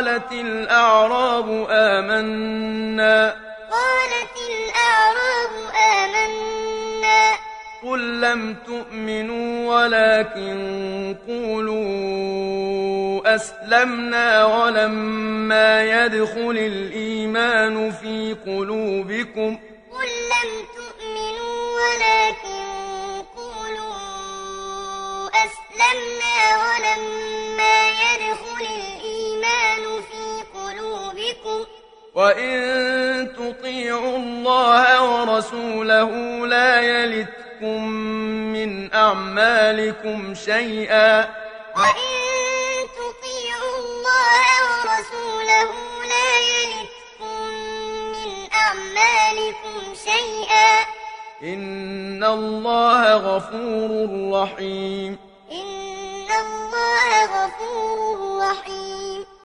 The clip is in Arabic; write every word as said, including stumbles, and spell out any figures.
قالت الأعراب آمنا قالت الأعراب آمنا قل لم تؤمنوا ولكن قولوا أسلمنا ولما يدخل الإيمان في قلوبكم قل لم تؤمنوا ولكن قولوا أسلمنا ولما يدخل الإيمان في قلوبكم وإن تطيعوا الله ورسوله لا يلتكم من أعمالكم شيئا وإن تطيعوا الله ورسوله لا يلتكم من أعمالكم شيئا إن الله غفور رحيم إن الله غفور رحيم